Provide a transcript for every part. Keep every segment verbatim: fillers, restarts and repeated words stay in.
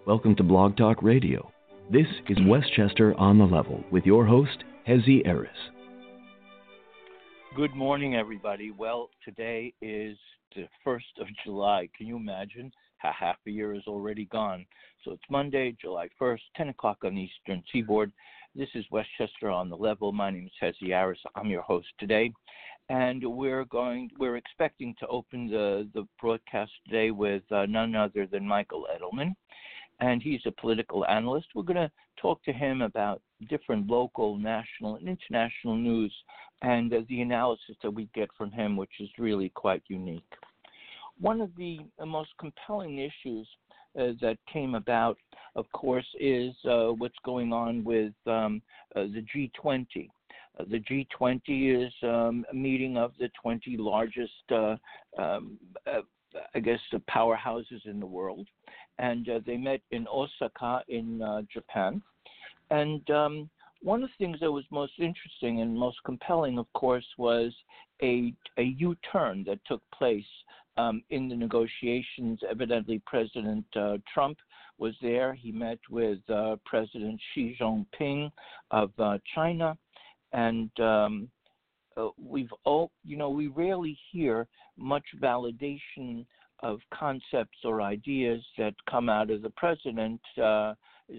Welcome to Blog Talk Radio. This is Westchester on the Level with your host, Hezi Eris. Good morning, everybody. Well, today is the first of July. Can you imagine how half a year is already gone? So it's Monday, July first, ten o'clock on the Eastern Seaboard. This is Westchester on the Level. My name is Hezi Eris. I'm your host today. And we're going, we're expecting to open the, the broadcast today with uh, none other than Michael Edelman. And he's a political analyst. We're going to talk to him about different local, national, and international news and uh, the analysis that we get from him, which is really quite unique. One of the uh, most compelling issues uh, that came about, of course, is uh, what's going on with um, uh, the G twenty. Uh, the G twenty is um, a meeting of the twenty largest uh, um, uh, I guess, the powerhouses in the world. And uh, they met in Osaka in uh, Japan. And um, one of the things that was most interesting and most compelling, of course, was a, a U-turn that took place um, in the negotiations. Evidently, President uh, Trump was there. He met with uh, President Xi Jinping of uh, China. And um, Uh, we've all, you know, we rarely hear much validation of concepts or ideas that come out of the president's uh,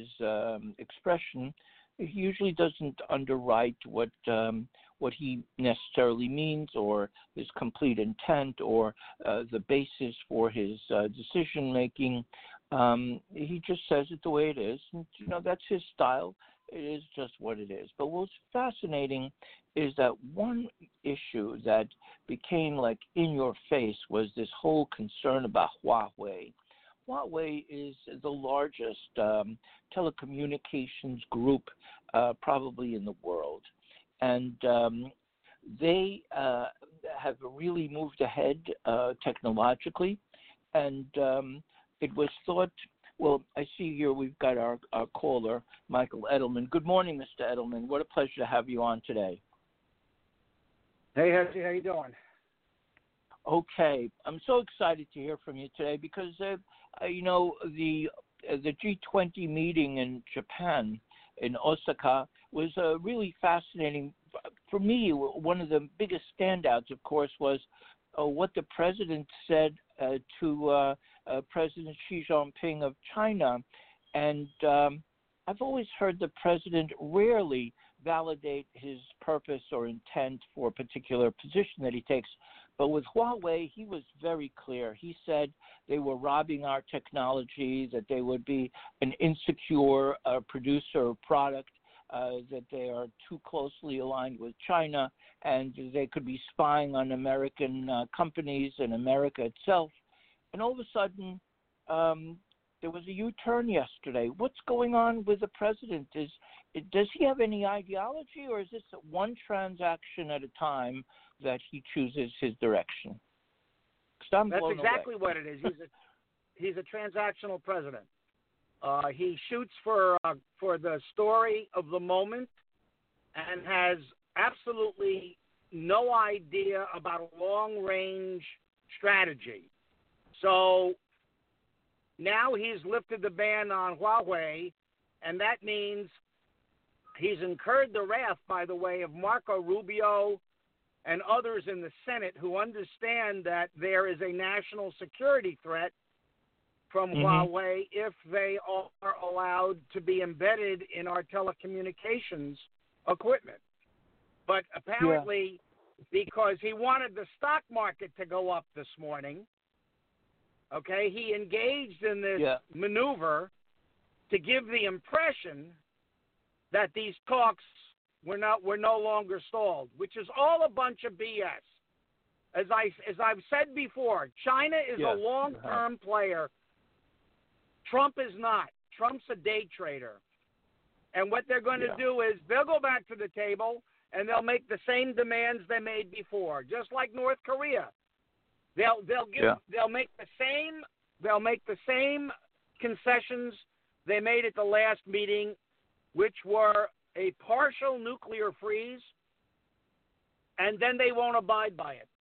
um, expression. He usually doesn't underwrite what um, what he necessarily means or his complete intent or uh, the basis for his uh, decision making. Um, he just says it the way it is. And, you know, that's his style. It is just what it is. But what's fascinating is that one issue that became like in your face was this whole concern about Huawei. Huawei is the largest um, telecommunications group uh, probably in the world. And um, they uh, have really moved ahead uh, technologically. And um, it was thought, well, I see here we've got our, our caller, Michael Edelman. Good morning, Mister Edelman. What a pleasure to have you on today. Hey, Hezi, how you doing? Okay, I'm so excited to hear from you today because, uh, uh, you know, the uh, the G twenty meeting in Japan, in Osaka, was uh, really fascinating. For me, one of the biggest standouts, of course, was uh, what the president said uh, to uh, uh, President Xi Jinping of China. And um, I've always heard the president rarely validate his purpose or intent for a particular position that he takes. But with Huawei, he was very clear. He said they were robbing our technology, that they would be an insecure uh, producer of product, uh, that they are too closely aligned with China, and they could be spying on American uh, companies and America itself. And all of a sudden, um, there was a U-turn yesterday. What's going on with the president? Is does he have any ideology, or is this one transaction at a time that he chooses his direction? That's exactly away. What it is. He's a he's a transactional president. Uh, he shoots for uh, for the story of the moment and has absolutely no idea about a long-range strategy. So now he's lifted the ban on Huawei, and that means he's incurred the wrath, by the way, of Marco Rubio and others in the Senate who understand that there is a national security threat from mm-hmm. Huawei if they are allowed to be embedded in our telecommunications equipment. But apparently, yeah. because he wanted the stock market to go up this morning, okay, he engaged in this yeah. maneuver to give the impression that these talks were not were no longer stalled, which is all a bunch of B S. As I as I've said before, China is yeah. a long-term uh-huh. player. Trump is not. Trump's a day trader. And what they're going to yeah. do is they'll go back to the table and they'll make the same demands they made before, just like North Korea. They'll they'll give yeah. they'll make the same they'll make the same concessions they made at the last meeting, which were a partial nuclear freeze, and then they won't abide by it.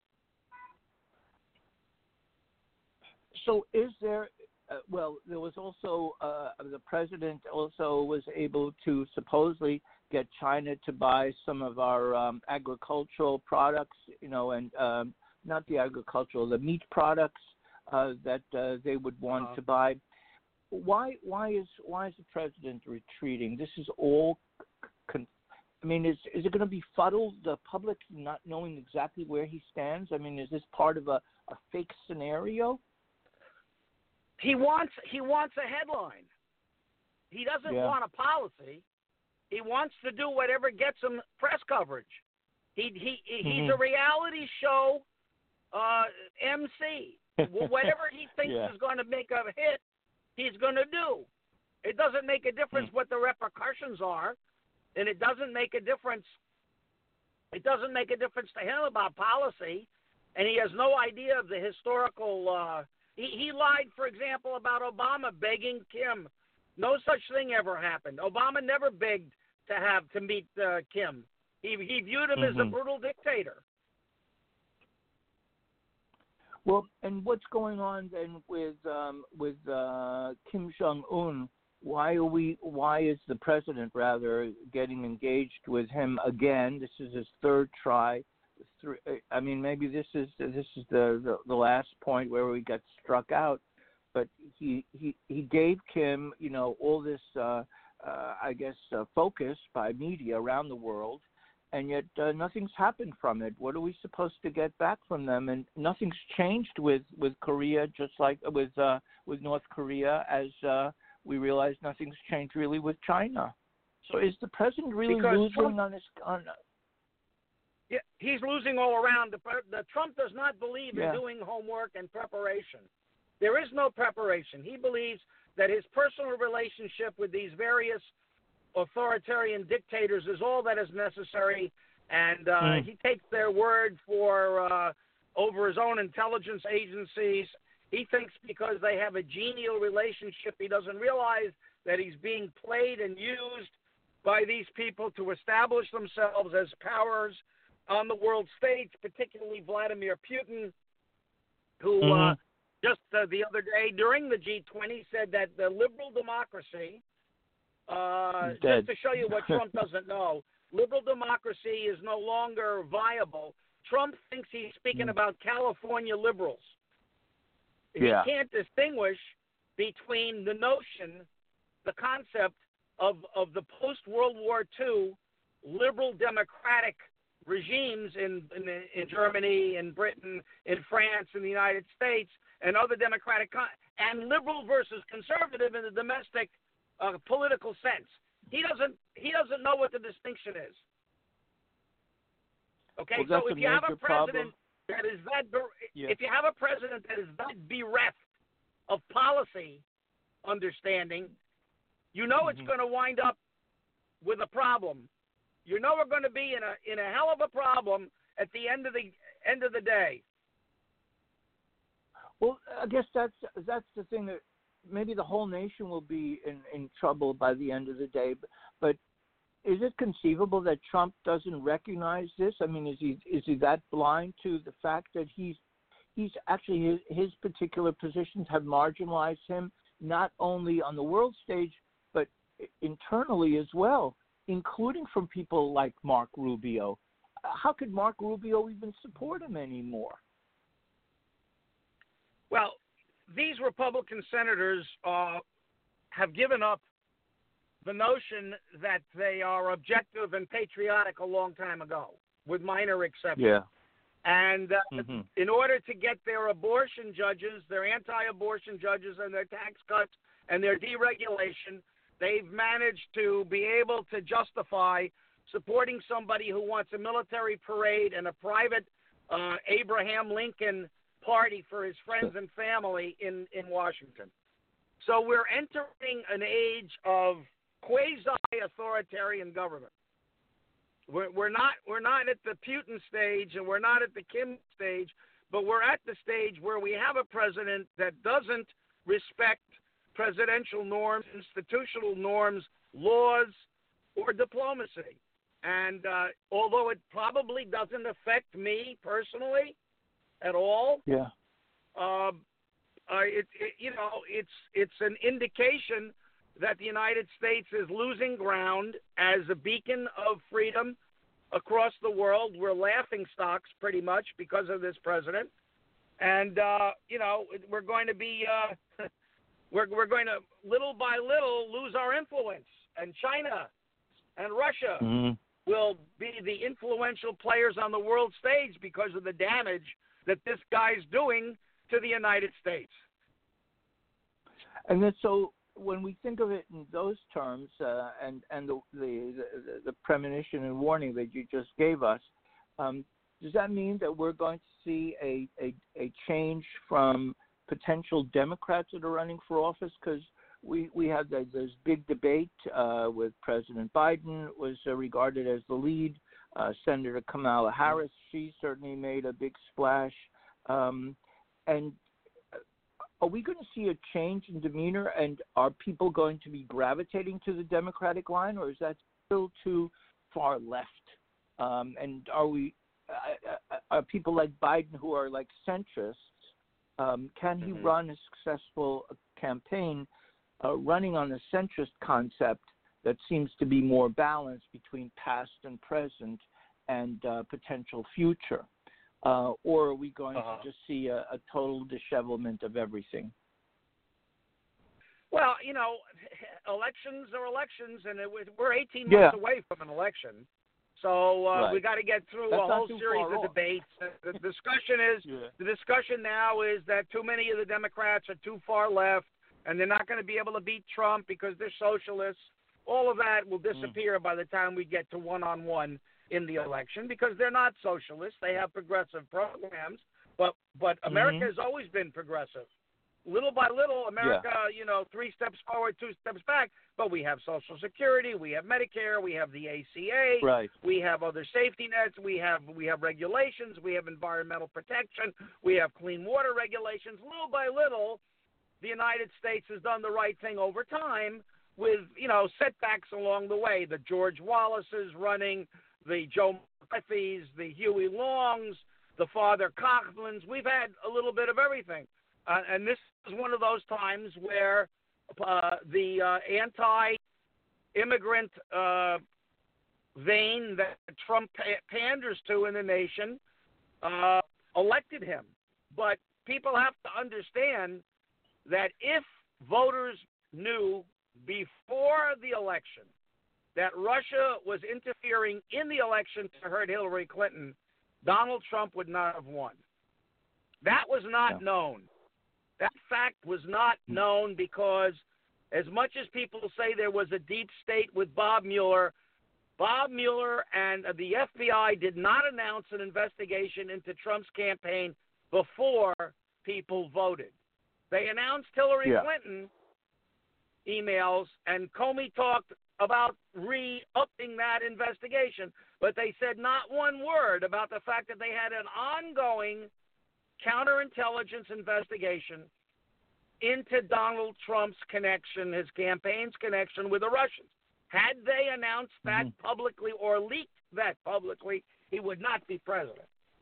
So is there, uh, well, there was also uh, president also was able to supposedly get China to buy some of our um, agricultural products, you know, and um, not the agricultural, the meat products uh, that uh, they would want uh-huh. to buy. Why? Why is why is the president retreating? This is all. Con- I mean, is is it going to befuddle the public not knowing exactly where he stands? I mean, is this part of a, a fake scenario? He wants he wants a headline. He doesn't yeah. want a policy. He wants to do whatever gets him press coverage. He he mm-hmm. he's a reality show uh, M C. Whatever he thinks yeah. is going to make a hit, he's going to do. It doesn't make a difference mm. what the repercussions are, and it doesn't make a difference. It doesn't make a difference to him about policy, and he has no idea of the historical. Uh, he, he lied, for example, about Obama begging Kim. No such thing ever happened. Obama never begged to have to meet uh, Kim. He he viewed him mm-hmm. as a brutal dictator. Well, and what's going on then with um, with uh, Kim Jong-un? Why are we? Why is the president rather getting engaged with him again? This is his third try. I mean, maybe this is this is the, the, the last point where we got struck out. But he he, he gave Kim, you know, all this, uh, uh, I guess, uh, focus by media around the world. And yet uh, nothing's happened from it. What are we supposed to get back from them? And nothing's changed with, with Korea, just like with uh, with North Korea, as uh, we realize nothing's changed really with China. So is the president really because losing Trump, on this? On, yeah, he's losing all around. The, the Trump does not believe yeah. in doing homework and preparation. There is no preparation. He believes that his personal relationship with these various authoritarian dictators is all that is necessary, and uh, mm. he takes their word for uh, over his own intelligence agencies. He thinks because they have a genial relationship, he doesn't realize that he's being played and used by these people to establish themselves as powers on the world stage, particularly Vladimir Putin, who mm. uh, just uh, the other day during the G twenty said that the liberal democracy, Uh, just to show you what Trump doesn't know, liberal democracy is no longer viable. Trump thinks he's speaking mm. about California liberals. Yeah. He can't distinguish between the notion, the concept of, of the post-World War Two liberal democratic regimes in, in, in Germany, in Britain, in France, in the United States, and other democratic con- and liberal versus conservative in the domestic Uh, political sense. He doesn't. He doesn't know what the distinction is. Okay, well, so if you have a president problem. that is that, yeah. if you have a president that is that bereft of policy understanding, you know mm-hmm. it's going to wind up with a problem. You know we're going to be in a in a hell of a problem at the end of the end of the day. Well, I guess that's that's the thing that. Maybe the whole nation will be in, in trouble by the end of the day. But is it conceivable that Trump doesn't recognize this? I mean, is he is he that blind to the fact that he's he's actually his, his particular positions have marginalized him not only on the world stage but internally as well, including from people like Mark Rubio? How could Mark Rubio even support him anymore? Well, these Republican senators uh, have given up the notion that they are objective and patriotic a long time ago, with minor exceptions. Yeah. And uh, mm-hmm. in order to get their abortion judges, their anti-abortion judges, and their tax cuts and their deregulation, they've managed to be able to justify supporting somebody who wants a military parade and a private uh, Abraham Lincoln party for his friends and family in, in Washington. So we're entering an age of quasi-authoritarian government. We're, we're not we're not at the Putin stage and we're not at the Kim stage, but we're at the stage where we have a president that doesn't respect presidential norms, institutional norms, laws, or diplomacy. And uh, although it probably doesn't affect me personally at all, yeah, uh, uh, it, it you know it's it's an indication that the United States is losing ground as a beacon of freedom across the world. We're laughing stocks pretty much because of this president. And, uh, you know, we're going to be, uh, we're, we're going to little by little lose our influence. And China and Russia mm-hmm. will be the influential players on the world stage because of the damage that this guy's doing to the United States. And then so when we think of it in those terms, uh, and and the, the the the premonition and warning that you just gave us, um, does that mean that we're going to see a, a, a change from potential Democrats that are running for office? Because we, we had the, this big debate uh, with President Biden was uh, regarded as the lead. Uh, Senator Kamala Harris, she certainly made a big splash. Um, and are we going to see a change in demeanor, and are people going to be gravitating to the Democratic line, or is that still too far left? Um, and are we uh, are people like Biden who are like centrists? Um, can he mm-hmm. run a successful campaign uh, running on a centrist concept that seems to be more balanced between past and present and uh, potential future? Uh, or are we going uh-huh. to just see a, a total dishevelment of everything? Well, you know, elections are elections, and it, we're eighteen months yeah. away from an election. So uh, right. we got to get through That's a whole series of off. debates. The discussion is yeah. the discussion now is that too many of the Democrats are too far left, and they're not going to be able to beat Trump because they're socialists. All of that will disappear mm. by the time we get to one-on-one in the election because they're not socialists. They have progressive programs, but but America mm-hmm. has always been progressive. Little by little, America, yeah. you know, three steps forward, two steps back. But we have Social Security, we have Medicare, we have the A C A, right. we have other safety nets, we have we have regulations, we have environmental protection, we have clean water regulations. Little by little, the United States has done the right thing over time with, you know, setbacks along the way. The George Wallaces running, the Joe McCarthy's, the Huey Longs, the Father Cochrans. We've had a little bit of everything. Uh, and this is one of those times where uh, the uh, anti-immigrant uh, vein that Trump panders to in the nation uh, elected him. But people have to understand that if voters knew before the election that Russia was interfering in the election to hurt Hillary Clinton, Donald Trump would not have won. That was not no. known. That fact was not known because as much as people say there was a deep state with Bob Mueller, Bob Mueller and the F B I did not announce an investigation into Trump's campaign before people voted. They announced Hillary yeah. Clinton emails, and Comey talked about re-upping that investigation, but they said not one word about the fact that they had an ongoing counterintelligence investigation into Donald Trump's connection, his campaign's connection with the Russians. Had they announced that mm-hmm. publicly or leaked that publicly, he would not be president.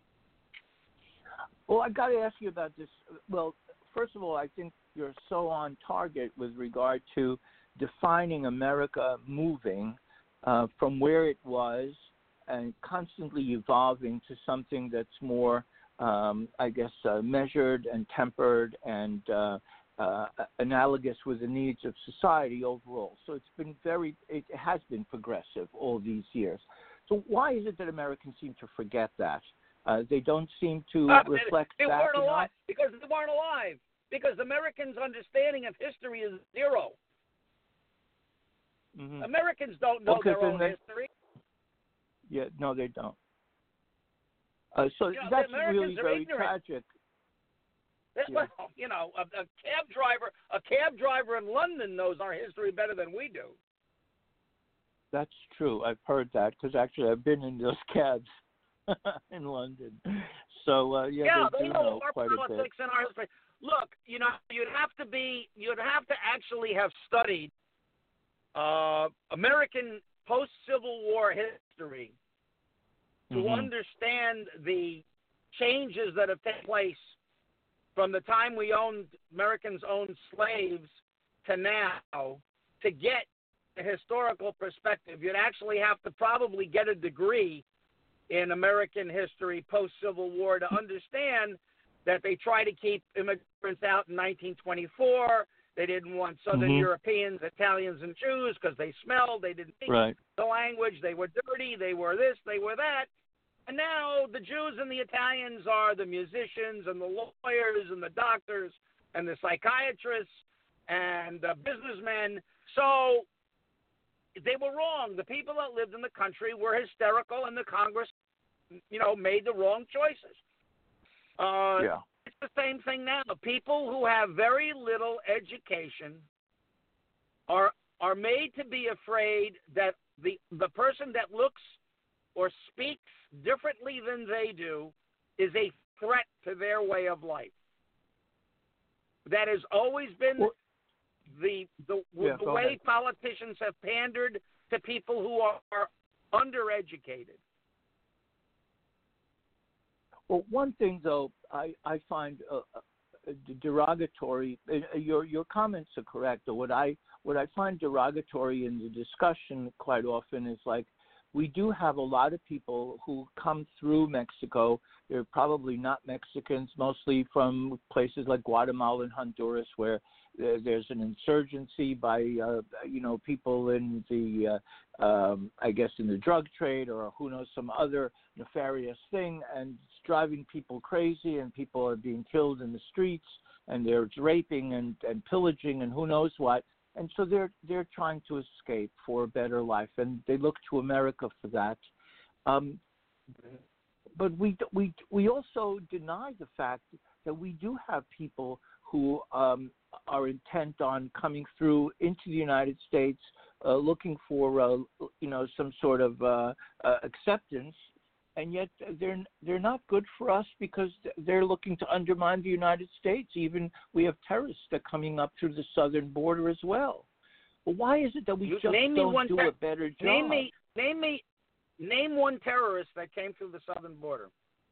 Well, I've got to ask you about this. Well, first of all, I think you're so on target with regard to defining America moving uh, from where it was and constantly evolving to something that's more Um, I guess, uh, measured and tempered and uh, uh, analogous with the needs of society overall. So it's been very, it has been progressive all these years. So why is it that Americans seem to forget that? Uh, they don't seem to uh, reflect they, they back weren't enough? alive because they weren't alive. Because Americans' understanding of history is zero. Mm-hmm. Americans don't know okay, their own then, history. Yeah, no, they don't. Uh, so you know, that's Americans really very ignorant. tragic. Yeah. Well, you know, a, a cab driver, a cab driver in London knows our history better than we do. That's true. I've heard that because actually I've been in those cabs in London. So uh, yeah, yeah, they, they do know, know our quite politics a bit. and our history. Look, you know, you'd have to be, you'd have to actually have studied uh, American post-Civil War history to mm-hmm. understand the changes that have taken place from the time we owned, Americans owned slaves to now, to get a historical perspective, you'd actually have to probably get a degree in American history post-Civil War to understand that they tried to keep immigrants out in nineteen twenty-four. They didn't want Southern mm-hmm. Europeans, Italians, and Jews because they smelled. They didn't speak right. the language. They were dirty. They were this. They were that. And now the Jews and the Italians are the musicians and the lawyers and the doctors and the psychiatrists and the businessmen. So they were wrong. The people that lived in the country were hysterical, and the Congress, you know, made the wrong choices. Uh, yeah. It's the same thing now. People who have very little education are are made to be afraid that the the person that looks or speaks differently than they do is a threat to their way of life. That has always been well, the the, yeah, the way ahead. Politicians have pandered to people who are, are undereducated. Well, one thing, though, I, I find uh, uh, derogatory, uh, your your comments are correct, but what I, what I find derogatory in the discussion quite often is like, we do have a lot of people who come through Mexico. They're probably not Mexicans, mostly from places like Guatemala and Honduras, where uh, there's an insurgency by, uh, you know, people in the, uh, um, I guess, in the drug trade or who knows, some other nefarious thing, and it's driving people crazy, and people are being killed in the streets, and they're raping and, and pillaging and who knows what. And so they're they're trying to escape for a better life, and they look to America for that. Um, but we we we also deny the fact that we do have people who um, are intent on coming through into the United States, uh, looking for uh, you know some sort of uh, uh, acceptance, and yet they're they're not good for us because they're looking to undermine the United States. Even we have terrorists that are coming up through the southern border as well. Well, why is it that we just name don't do ter- a better job? Name me, name me, name one terrorist that came through the southern border.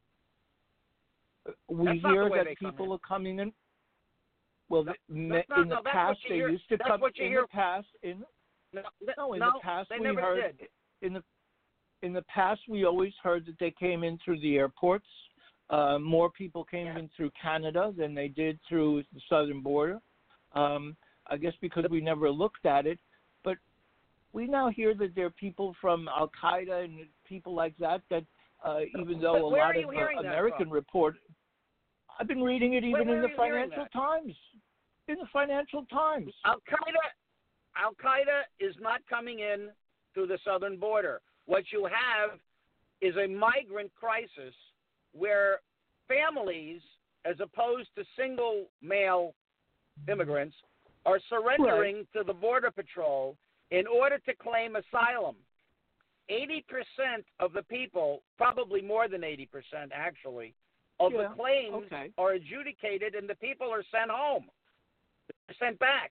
We that's hear that people in. are coming in. Well, no, the, not, in the no, past they hear, used to come. In hear. the past, in no, no, in no, the past they we never heard. Did. In the in the past, we always heard that they came in through the airports. Uh, more people came yeah. in through Canada than they did through the southern border. Um, I guess because we never looked at it. But we now hear that there are people from Al Qaeda and people like that. That uh, even though a lot of uh, American report, I've been reading it even where, where in the Financial Times. In the Financial Times, Al Qaeda, Al Qaeda is not coming in through the southern border. What you have is a migrant crisis where families, as opposed to single male immigrants, are surrendering right. to the Border Patrol in order to claim asylum. eighty percent of the people, probably more than eighty percent actually, of yeah. the claims okay. are adjudicated and the people are sent home. They're sent back.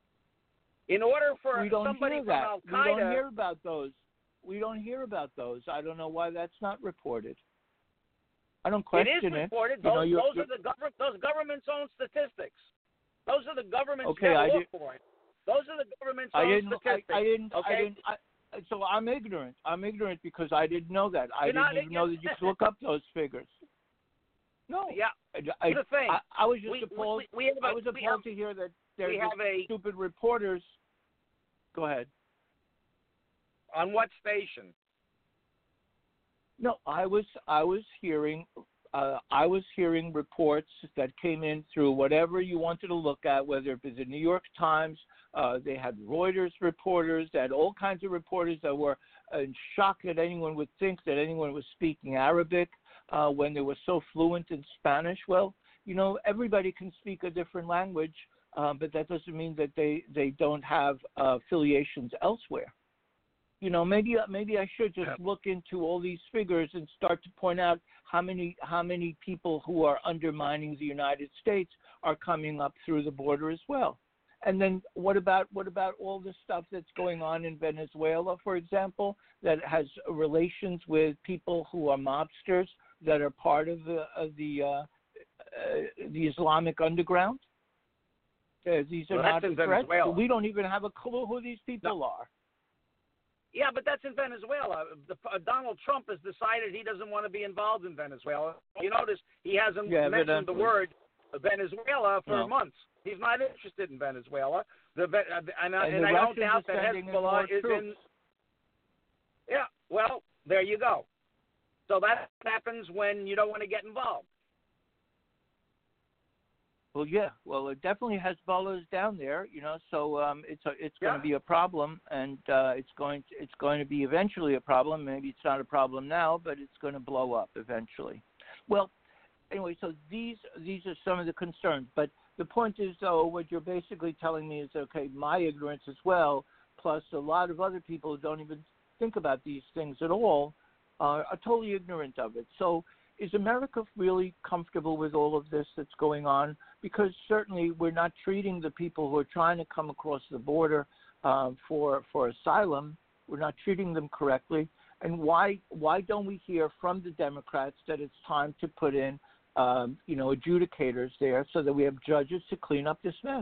In order for we don't somebody hear from that. Al We Qaeda, don't hear about those. We don't hear about those. I don't know why that's not reported. I don't question it. It is reported. You Those, know, you're, those you're, are the government. Those government's own statistics. Those are the government's okay, I look did, for it. Those are the government's I own didn't, statistics. I, I didn't. Okay. I didn't. I, so I'm ignorant. I'm ignorant because I didn't know that. I You're didn't even ignorant. know that you could look up those figures. No. Yeah. I, the thing. I, I was just we, appalled. We, we have a, I was appalled have, to hear that there's we have a, stupid reporters. Go ahead. On what station? No, I was I was hearing uh, I was hearing reports that came in through whatever you wanted to look at, whether it was the New York Times, uh, they had Reuters reporters, they had all kinds of reporters that were in shock that anyone would think that anyone was speaking Arabic uh, when they were so fluent in Spanish. Well, you know, everybody can speak a different language, uh, but that doesn't mean that they, they don't have uh, affiliations elsewhere. You know, maybe maybe I should just look into all these figures and start to point out how many how many people who are undermining the United States are coming up through the border as well. And then what about what about all the stuff that's going on in Venezuela, for example, that has relations with people who are mobsters that are part of the of the uh, uh, the Islamic underground? Uh, these are well, not that's in threats. Venezuela. We don't even have a clue who these people no. are. Yeah, but that's in Venezuela. The, uh, Donald Trump has decided he doesn't want to be involved in Venezuela. You notice he hasn't yeah, mentioned the word Venezuela for no. months. He's not interested in Venezuela. The, uh, and and, and the I Russians don't doubt that Hezbollah is troops. in. Yeah, well, there you go. So that happens when you don't want to get involved. Well, yeah. Well, it definitely Hezbollah is down there, you know. So um, it's a, it's yeah. going to be a problem, and uh, it's going to, it's going to be eventually a problem. Maybe it's not a problem now, but it's going to blow up eventually. Well, anyway, so these these are some of the concerns. But the point is, though, what you're basically telling me is, okay, my ignorance as well, plus a lot of other people who don't even think about these things at all, uh, are totally ignorant of it. So is America really comfortable with all of this that's going on? Because certainly we're not treating the people who are trying to come across the border uh, for for asylum. We're not treating them correctly. And why why don't we hear from the Democrats that it's time to put in, um, you know, adjudicators there so that we have judges to clean up this mess?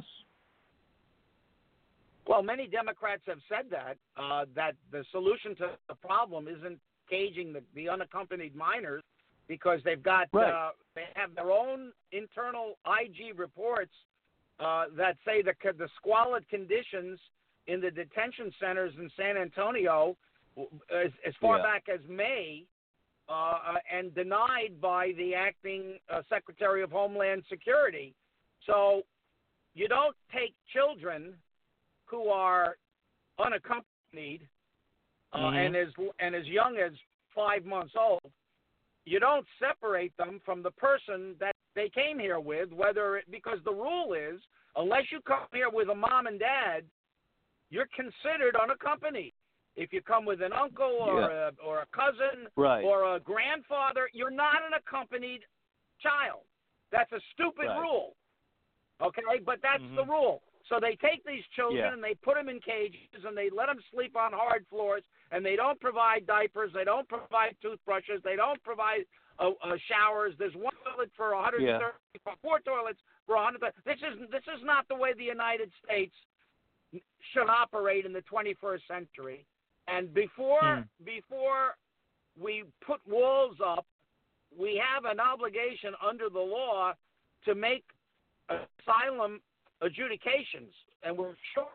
Well, many Democrats have said that, uh, that the solution to the problem isn't caging the, the unaccompanied minors, because they've got right. uh, they have their own internal I G reports uh, that say the the squalid conditions in the detention centers in San Antonio as, as far yeah. back as May, uh, and denied by the acting uh, Secretary of Homeland Security. So you don't take children who are unaccompanied uh, mm-hmm. and as and as young as five months old. You don't separate them from the person that they came here with, whether it, because the rule is, unless you come here with a mom and dad, you're considered unaccompanied. If you come with an uncle or yeah. a, or a cousin right. or a grandfather, you're not an accompanied child. That's a stupid right. rule, okay? But that's mm-hmm. the rule. So they take these children yeah. and they put them in cages and they let them sleep on hard floors, and they don't provide diapers, they don't provide toothbrushes, they don't provide uh, uh, showers. There's one toilet for one hundred thirty, yeah. four toilets for one hundred. This is this is not the way the United States should operate in the twenty-first century. And before hmm. before we put walls up, we have an obligation under the law to make asylum adjudications, and we're sure.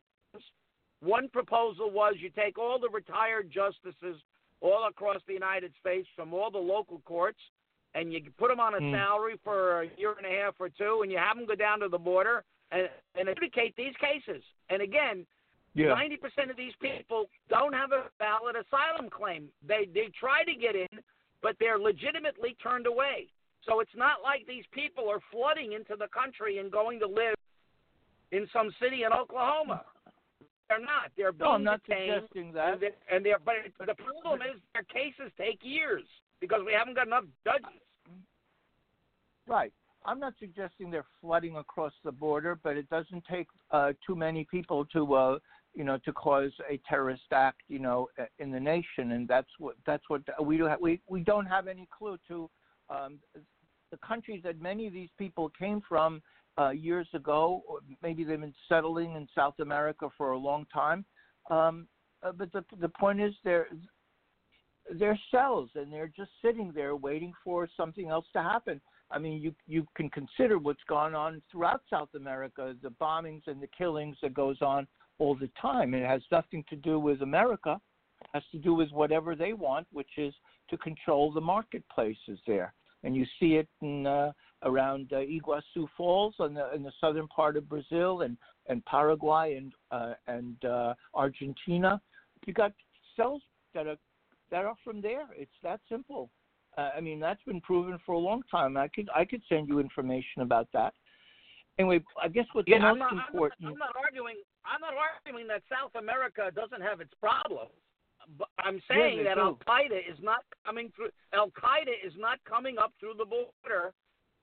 One proposal was you take all the retired justices all across the United States from all the local courts, and you put them on a mm. salary for a year and a half or two, and you have them go down to the border and, and adjudicate these cases. And again, yeah. ninety percent of these people don't have a valid asylum claim. They they try to get in, but they're legitimately turned away. So it's not like these people are flooding into the country and going to live in some city in Oklahoma. They're not. They're being no, I'm not detained, suggesting that. And they're, and they're, but it, the problem is their cases take years because we haven't got enough judges. Right. I'm not suggesting they're flooding across the border, but it doesn't take uh, too many people to, uh, you know, to cause a terrorist act, you know, in the nation, and that's what that's what we do. Have, we we don't have any clue to um, the countries that many of these people came from uh, years ago. Or maybe they've been settling in South America for a long time, um, uh, but the the point is they're they're cells, and they're just sitting there waiting for something else to happen. I mean, you you can consider what's gone on throughout South America, the bombings and the killings that goes on all the time. It has nothing to do with America. It has to do with whatever they want, which is to control the marketplaces there. And you see it in, uh, around uh, Iguazu Falls in the, in the southern part of Brazil and, and Paraguay and uh, and uh, Argentina. You got cells that are that are from there. It's that simple. Uh, I mean, that's been proven for a long time. I could I could send you information about that. Anyway, I guess what's yeah, most I'm not, important. I'm not, I'm not arguing. I'm not arguing that South America doesn't have its problems. But I'm saying yeah, that Al Qaeda is not coming through. Al Qaeda is not coming up through the border.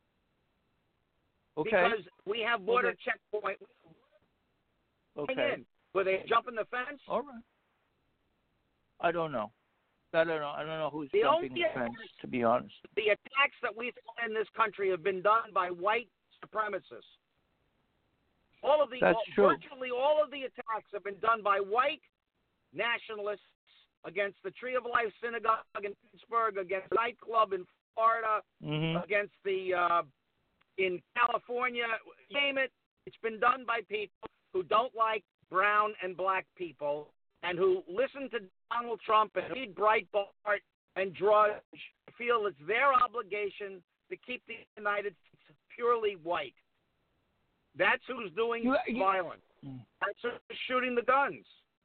Okay. Because we have border okay. checkpoints. Okay. In. Were they jumping the fence? All right. I don't know. I don't know. I don't know who's the jumping only, the fence, to be honest. The attacks that we've seen in this country have been done by white supremacists. All of the That's all, true. virtually all of the attacks have been done by white nationalists against the Tree of Life Synagogue in Pittsburgh, against the nightclub in Florida, mm-hmm. against the uh, in California. Name it. It's been done by people who don't like brown and black people and who listen to Donald Trump and read Breitbart and Drudge, feel it's their obligation to keep the United States purely white. That's who's doing you, you, violence. That's who's shooting the guns.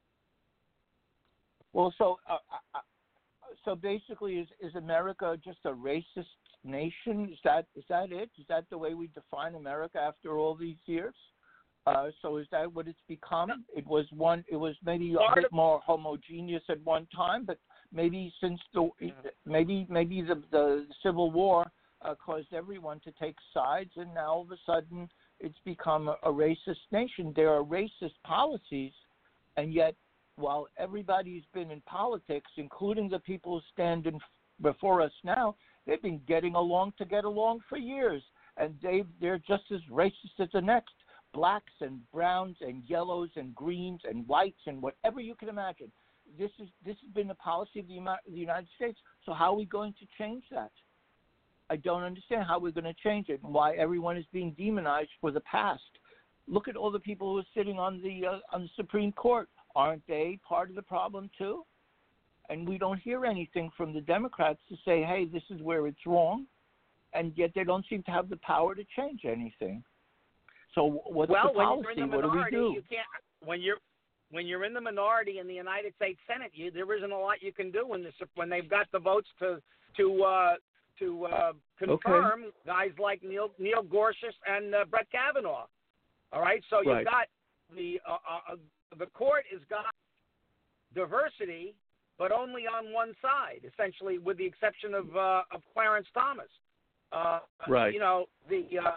Well, so uh, uh, so basically, is is America just a racist nation? Is that is that it? Is that the way we define America after all these years? Uh, so is that what it's become? It was one. It was maybe a bit more homogeneous at one time, but maybe since the maybe maybe the the Civil War uh, caused everyone to take sides, and now all of a sudden it's become a, a racist nation. There are racist policies, and yet while everybody's been in politics, including the people who stand in before us now, they've been getting along to get along for years, and they they're just as racist as the next. Blacks and browns and yellows and greens and whites and whatever you can imagine. This is this has been the policy of the, the United States. So how are we going to change that? I don't understand how we're going to change it and why everyone is being demonized for the past. Look at all the people who are sitting on the uh, on the Supreme Court. Aren't they part of the problem too? And we don't hear anything from the Democrats to say, hey, this is where it's wrong, and yet they don't seem to have the power to change anything. So what's well, the policy? When you're in the what minority, do we do? You can't, when you're when you're in the minority in the United States Senate, you, there isn't a lot you can do when the, when they've got the votes to to uh, to uh, confirm okay. guys like Neil Neil Gorsuch and uh, Brett Kavanaugh. All right, so you've right. got the uh, uh, the court has got diversity, but only on one side, essentially, with the exception of uh, of Clarence Thomas. Uh, right. You know the. Uh,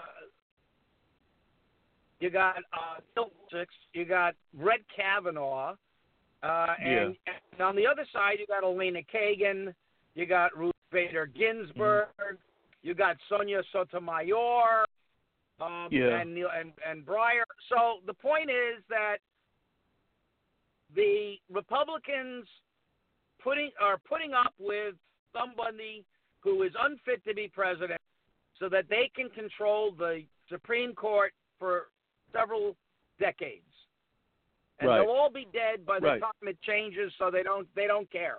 You got uh, Bill Six, you got Brett Kavanaugh, uh, and, yeah. and on the other side you got Elena Kagan, you got Ruth Bader Ginsburg, mm-hmm. you got Sonia Sotomayor, um, yeah. and Neil and and Breyer. So the point is that the Republicans putting are putting up with somebody who is unfit to be president, so that they can control the Supreme Court for several decades, and right. they'll all be dead by the right. time it changes. So they don't they don't care.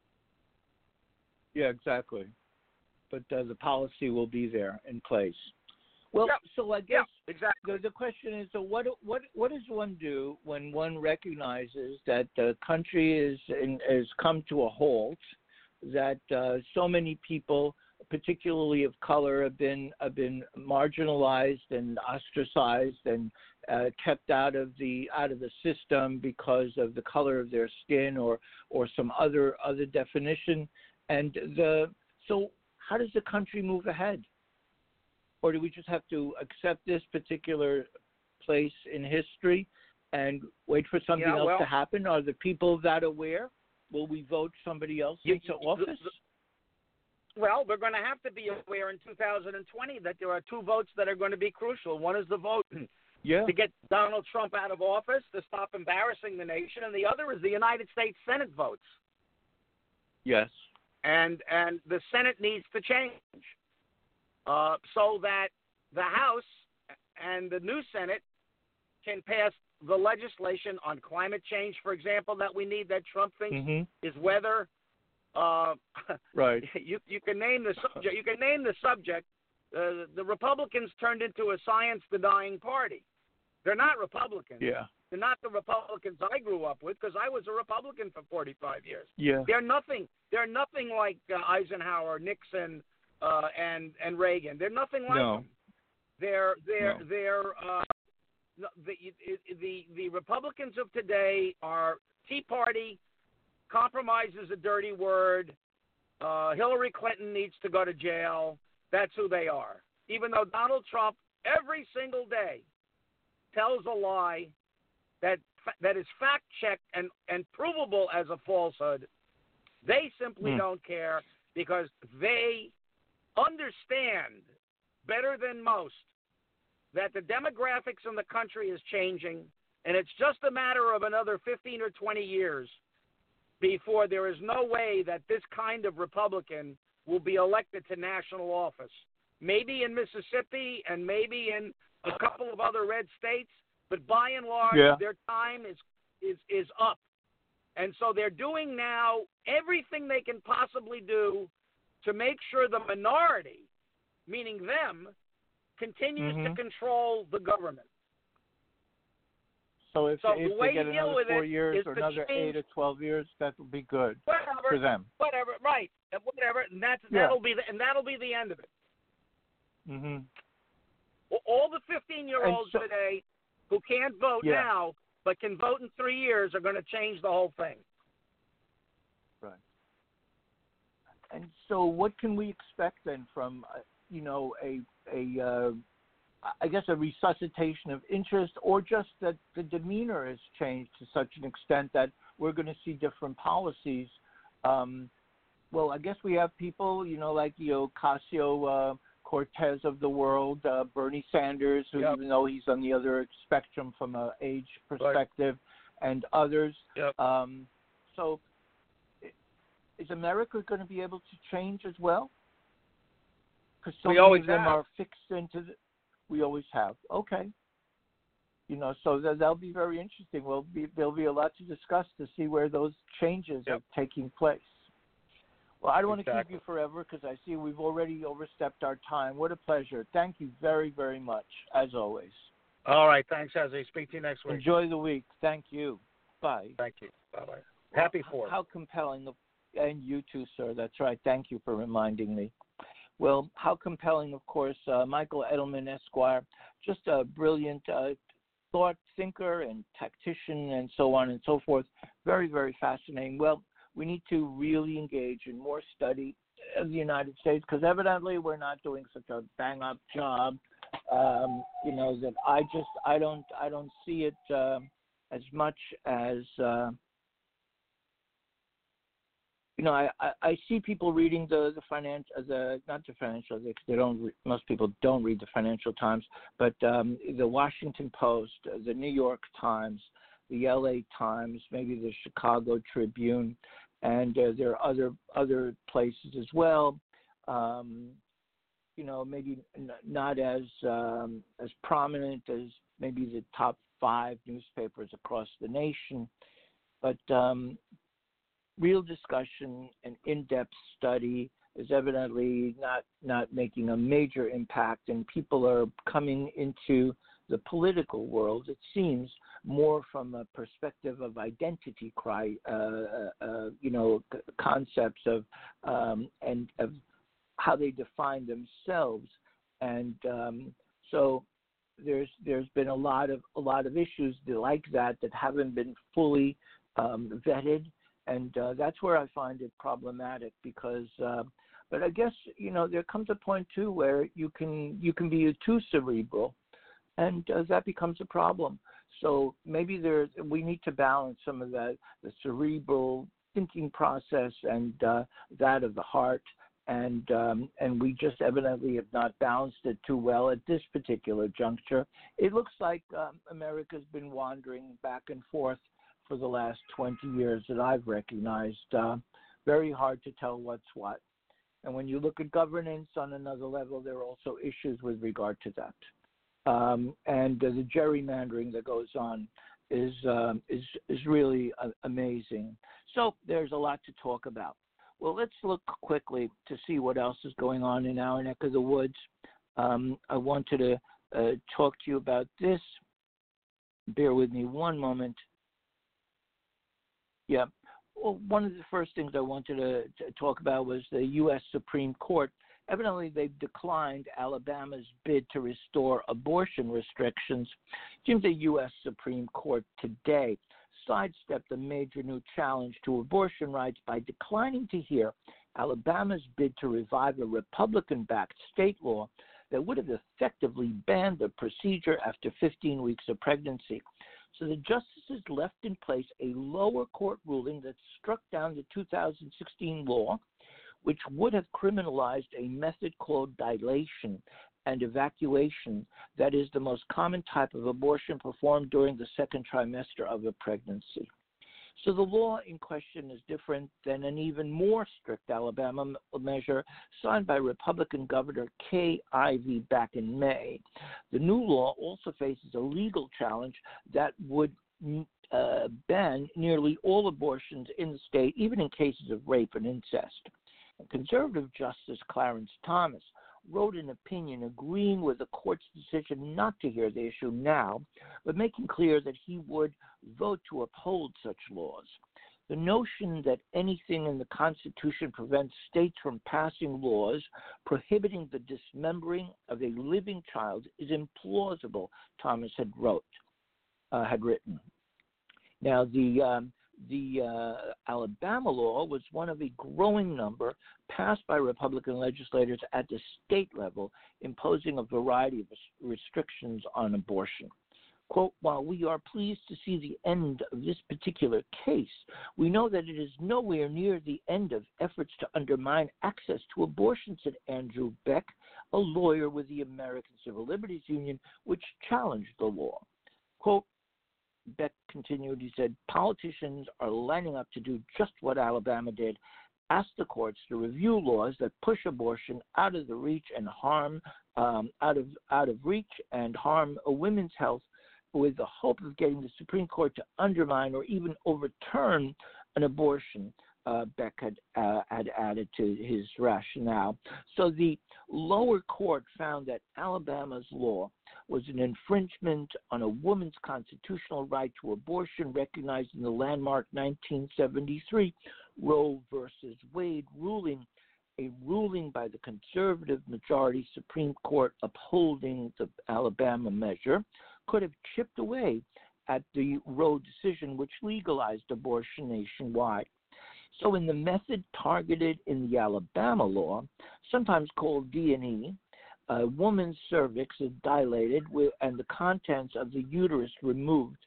Yeah, exactly. But uh, the policy will be there in place. Well, yep. so I guess yep, exactly. the, the question is: so what what what does one do when one recognizes that the country is in, has come to a halt? That uh, so many people, particularly of color, have been have been marginalized and ostracized and uh, kept out of the out of the system because of the color of their skin or or some other other definition. And the so how does the country move ahead? Or do we just have to accept this particular place in history and wait for something yeah, else well, to happen? Are the people that aware? Will we vote somebody else you, into office? Well, we're going to have to be aware in two thousand twenty that there are two votes that are going to be crucial. One is the vote yeah. to get Donald Trump out of office, to stop embarrassing the nation, and the other is the United States Senate votes. Yes. And and the Senate needs to change uh, so that the House and the new Senate can pass the legislation on climate change, for example, that we need, that Trump thinks mm-hmm. is weather. Uh, right. You you can name the subject. You can name the subject. Uh, the Republicans turned into a science-denying party. They're not Republicans. Yeah. They're not the Republicans I grew up with because I was a Republican for forty-five years. Yeah. They're nothing. They're nothing like uh, Eisenhower, Nixon, uh, and and Reagan. They're nothing like no. them. They're they're no. they're uh, the, the the Republicans of today are Tea Party. Compromise is a dirty word. Uh, Hillary Clinton needs to go to jail. That's who they are. Even though Donald Trump every single day tells a lie that that is fact-checked and, and provable as a falsehood, they simply mm. don't care because they understand better than most that the demographics in the country is changing, and it's just a matter of another fifteen or twenty years before there is no way that this kind of Republican will be elected to national office. Maybe in Mississippi and maybe in a couple of other red states, but by and large, yeah. their time is, is, is up. And so they're doing now everything they can possibly do to make sure the minority, meaning them, continues mm-hmm. to control the government. So if, so if the way they get you deal another with four it years is or to another change, eight or twelve years, that will be good whatever, for them. Whatever, right? Whatever, and that's yeah. that'll be the, and that'll be the end of it. Mm-hmm. All the fifteen-year-olds so, today who can't vote yeah. now but can vote in three years are going to change the whole thing. Right. And so, what can we expect then from, uh, you know, a a uh, I guess a resuscitation of interest, or just that the demeanor has changed to such an extent that we're going to see different policies? Um, well, I guess we have people, you know, like you know, Ocasio uh, Cortez of the world, uh, Bernie Sanders, who, yep. even though he's on the other spectrum from an age perspective, right. and others. Yep. Um, so, is America going to be able to change as well? Because so we many always of them have. are fixed into the. We always have. Okay. You know, so that, that'll be very interesting. We'll be, there'll be a lot to discuss to see where those changes yep. are taking place. Well, I don't exactly. want to keep you forever because I see we've already overstepped our time. What a pleasure. Thank you very, very much, as always. All right. Thanks, Ezzy. Speak to you next week. Enjoy the week. Thank you. Bye. Thank you. Bye-bye. Happy Fourth. How compelling. And you too, sir. That's right. Thank you for reminding me. Well, how compelling, of course, uh, Michael Edelman, Esquire, just a brilliant uh, thought thinker and tactician and so on and so forth. Very, very fascinating. Well, we need to really engage in more study of the United States because evidently we're not doing such a bang-up job. Um, you know that I just I don't I don't see it uh, as much as. Uh, You know, I, I, I see people reading the the financial, the not the financial, they don't. Re, most people don't read the Financial Times, but um, the Washington Post, the New York Times, the L A Times, maybe the Chicago Tribune, and uh, there are other other places as well. Um, you know, maybe n- not as um, as prominent as maybe the top five newspapers across the nation, but. Um, Real discussion and in-depth study is evidently not, not making a major impact, and people are coming into the political world, it seems, more from a perspective of identity, cry, uh, uh, you know, c- concepts of um, and of how they define themselves, and um, so there's there's been a lot of a lot of issues like that that haven't been fully um, vetted. And uh, that's where I find it problematic because, uh, but I guess, you know, there comes a point, too, where you can you can be too cerebral, and uh, that becomes a problem. So maybe there we need to balance some of that, the cerebral thinking process and uh, that of the heart, and um, and we just evidently have not balanced it too well at this particular juncture. It looks like um, America's been wandering back and forth for the last twenty years that I've recognized. Uh, very hard to tell what's what. And when you look at governance on another level, there are also issues with regard to that. Um, and uh, the gerrymandering that goes on is, um, is, is really uh, amazing. So there's a lot to talk about. Well, let's look quickly to see what else is going on in our neck of the woods. Um, I wanted to uh, talk to you about this. Bear with me one moment. Yeah. Well, one of the first things I wanted to, to talk about was the U S Supreme Court. Evidently, they've declined Alabama's bid to restore abortion restrictions. It seems the U S Supreme Court today sidestepped a major new challenge to abortion rights by declining to hear Alabama's bid to revive a Republican-backed state law that would have effectively banned the procedure after fifteen weeks of pregnancy. So the justices left in place a lower court ruling that struck down the two thousand sixteen law, which would have criminalized a method called dilation and evacuation that is the most common type of abortion performed during the second trimester of a pregnancy. So the law in question is different than an even more strict Alabama measure signed by Republican Governor Kay Ivey back in May. The new law also faces a legal challenge that would uh, ban nearly all abortions in the state, even in cases of rape and incest. And conservative Justice Clarence Thomas wrote an opinion agreeing with the court's decision not to hear the issue now, but making clear that he would vote to uphold such laws. The notion that anything in the Constitution prevents states from passing laws prohibiting the dismembering of a living child is implausible, Thomas had wrote, uh, had written. Now, the um, The uh, Alabama law was one of a growing number passed by Republican legislators at the state level, imposing a variety of restrictions on abortion. Quote, while we are pleased to see the end of this particular case, we know that it is nowhere near the end of efforts to undermine access to abortion, said Andrew Beck, a lawyer with the American Civil Liberties Union, which challenged the law. Quote, Beck continued, he said, politicians are lining up to do just what Alabama did, ask the courts to review laws that push abortion out of the reach and harm, um, out of out of reach and harm a women's health, with the hope of getting the Supreme Court to undermine or even overturn an abortion. Uh, Beck had, uh, had added to his rationale. So the lower court found that Alabama's law was an infringement on a woman's constitutional right to abortion recognized in the landmark nineteen seventy-three Roe versus Wade ruling, a ruling by the conservative majority Supreme Court upholding the Alabama measure could have chipped away at the Roe decision, which legalized abortion nationwide. So in the method targeted in the Alabama law, sometimes called D and E, a woman's cervix is dilated with, and the contents of the uterus removed.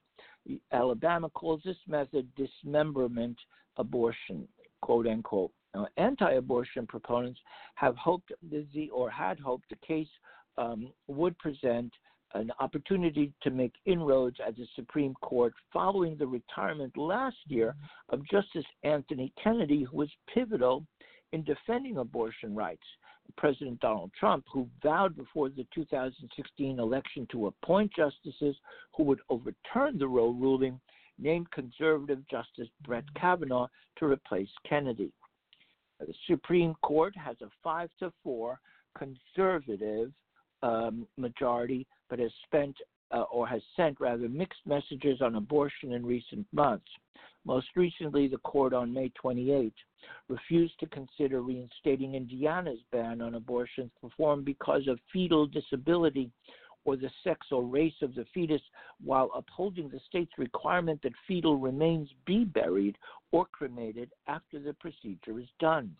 Alabama calls this method dismemberment abortion, quote unquote. Now, anti-abortion proponents have hoped the or had hoped the case um, would present an opportunity to make inroads at the Supreme Court following the retirement last year of Justice Anthony Kennedy, who was pivotal in defending abortion rights. President Donald Trump, who vowed before the two thousand sixteen election to appoint justices who would overturn the Roe ruling, named conservative Justice Brett Kavanaugh to replace Kennedy. The Supreme Court has a five to four conservative um, majority, but has spent uh, or has sent rather mixed messages on abortion in recent months. Most recently, the court on May twenty-eighth refused to consider reinstating Indiana's ban on abortions performed because of fetal disability or the sex or race of the fetus, while upholding the state's requirement that fetal remains be buried or cremated after the procedure is done.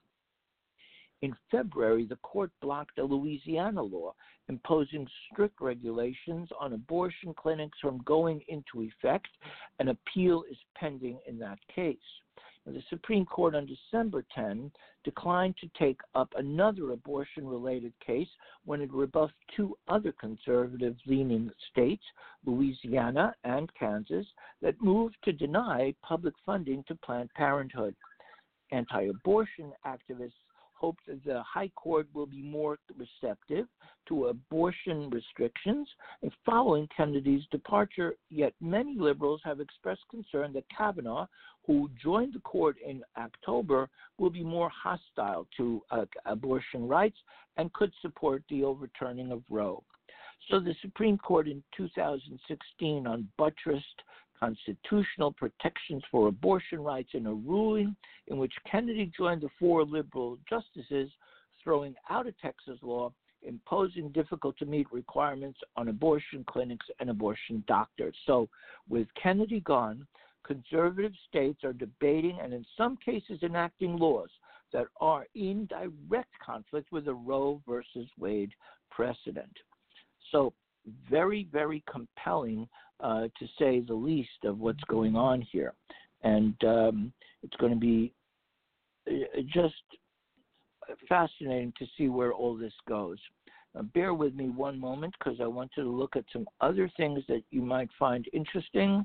In February, the court blocked a Louisiana law imposing strict regulations on abortion clinics from going into effect. An appeal is pending in that case. Now, the Supreme Court on December tenth declined to take up another abortion-related case when it rebuffed two other conservative-leaning states, Louisiana and Kansas, that moved to deny public funding to Planned Parenthood. Anti-abortion activists hoped that the High Court will be more receptive to abortion restrictions. And following Kennedy's departure, yet many liberals have expressed concern that Kavanaugh, who joined the court in October, will be more hostile to uh, abortion rights and could support the overturning of Roe. So the Supreme Court in two thousand sixteen on buttressed constitutional protections for abortion rights in a ruling in which Kennedy joined the four liberal justices, throwing out a Texas law imposing difficult-to-meet requirements on abortion clinics and abortion doctors. So with Kennedy gone, conservative states are debating and in some cases enacting laws that are in direct conflict with the Roe versus Wade precedent. So very, very compelling, uh, to say the least, of what's going on here. And um, it's going to be just fascinating to see where all this goes. Uh, bear with me one moment because I wanted to look at some other things that you might find interesting.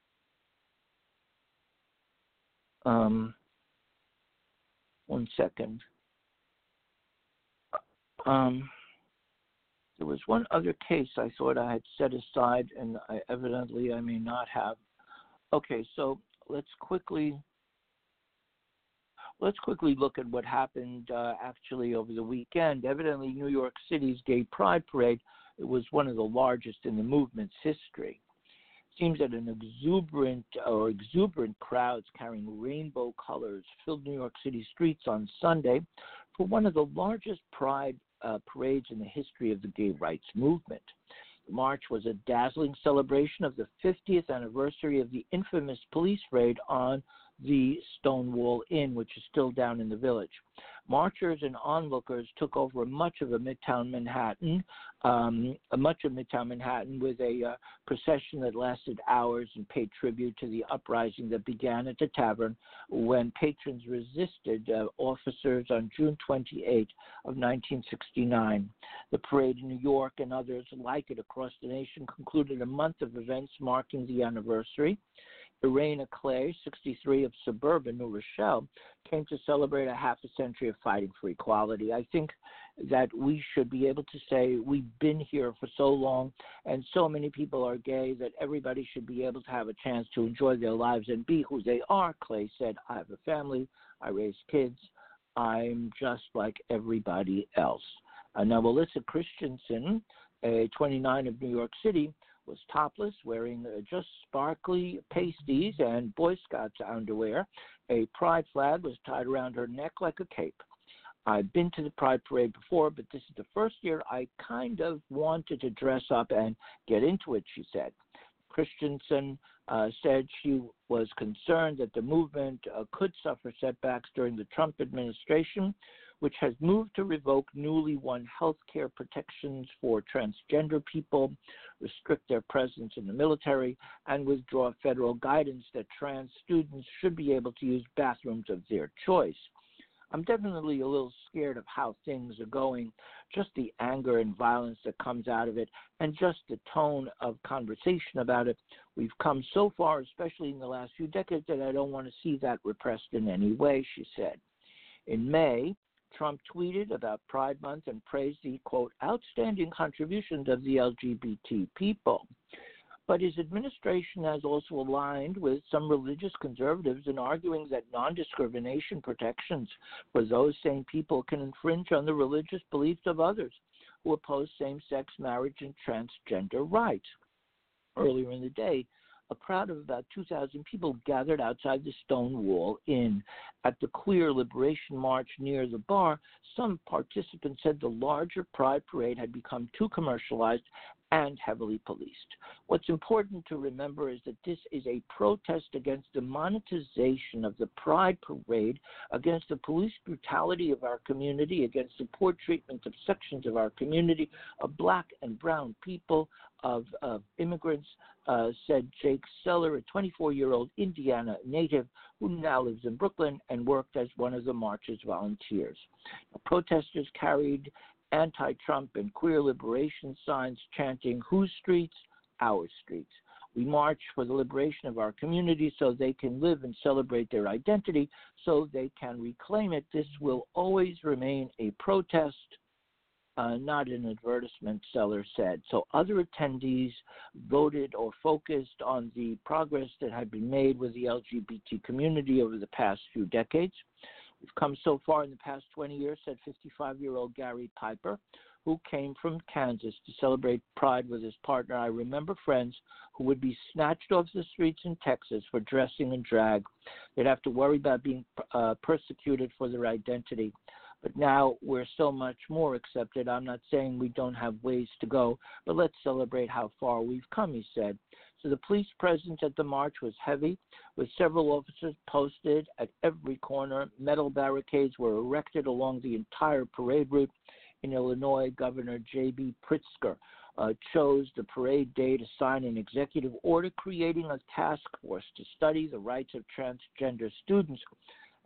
Um, one second. Um, there was one other case I thought I had set aside, and I, evidently I may not have. Okay, so let's quickly let's quickly look at what happened uh, actually over the weekend. Evidently, New York City's Gay Pride Parade, it was one of the largest in the movement's history. Seems that an exuberant or exuberant crowds carrying rainbow colors filled New York City streets on Sunday for one of the largest pride uh, parades in the history of the gay rights movement. The march was a dazzling celebration of the fiftieth anniversary of the infamous police raid on the Stonewall Inn, which is still down in the Village. Marchers and onlookers took over much of a Midtown Manhattan, um, much of Midtown Manhattan with a uh, procession that lasted hours and paid tribute to the uprising that began at the tavern when patrons resisted uh, officers on June twenty-eighth of nineteen sixty-nine. The parade in New York and others like it across the nation concluded a month of events marking the anniversary. Irena Clay, sixty-three, of suburban New Rochelle, came to celebrate a half a century of fighting for equality. I think that we should be able to say we've been here for so long and so many people are gay that everybody should be able to have a chance to enjoy their lives and be who they are. Clay said, I have a family, I raise kids, I'm just like everybody else. Uh, now, Melissa Christensen, a twenty-nine of New York City, was topless, wearing uh, just sparkly pasties and Boy Scouts underwear. A pride flag was tied around her neck like a cape. I've been to the Pride Parade before, but this is the first year I kind of wanted to dress up and get into it, she said. Christensen uh, said she was concerned that the movement uh, could suffer setbacks during the Trump administration, which has moved to revoke newly won health care protections for transgender people, restrict their presence in the military, and withdraw federal guidance that trans students should be able to use bathrooms of their choice. I'm definitely a little scared of how things are going, just the anger and violence that comes out of it, and just the tone of conversation about it. We've come so far, especially in the last few decades, that I don't want to see that repressed in any way, she said. In May, Trump tweeted about Pride Month and praised the, quote, outstanding contributions of the L G B T people. But his administration has also aligned with some religious conservatives in arguing that non-discrimination protections for those same people can infringe on the religious beliefs of others who oppose same-sex marriage and transgender rights. Earlier in the day, a crowd of about two thousand people gathered outside the Stonewall Inn. At the Queer Liberation March near the bar, some participants said the larger Pride Parade had become too commercialized and heavily policed. What's important to remember is that this is a protest against the monetization of the Pride Parade, against the police brutality of our community, against the poor treatment of sections of our community, of black and brown people, of, of immigrants, uh, said Jake Seller, a twenty-four-year-old Indiana native who now lives in Brooklyn and worked as one of the march's volunteers. The protesters carried anti-Trump and queer liberation signs chanting, whose streets? Our streets. We march for the liberation of our community so they can live and celebrate their identity, so they can reclaim it. This will always remain a protest, uh, not an advertisement, Seller said. So other attendees voted or focused on the progress that had been made with the L G B T community over the past few decades. We've come so far in the past twenty years, said fifty-five-year-old Gary Piper, who came from Kansas to celebrate Pride with his partner. I remember friends who would be snatched off the streets in Texas for dressing in drag. They'd have to worry about being uh, persecuted for their identity. But now we're so much more accepted. I'm not saying we don't have ways to go, but let's celebrate how far we've come, he said. So the police presence at the march was heavy, with several officers posted at every corner. Metal barricades were erected along the entire parade route. In Illinois, Governor J B Pritzker uh, chose the parade day to sign an executive order creating a task force to study the rights of transgender students.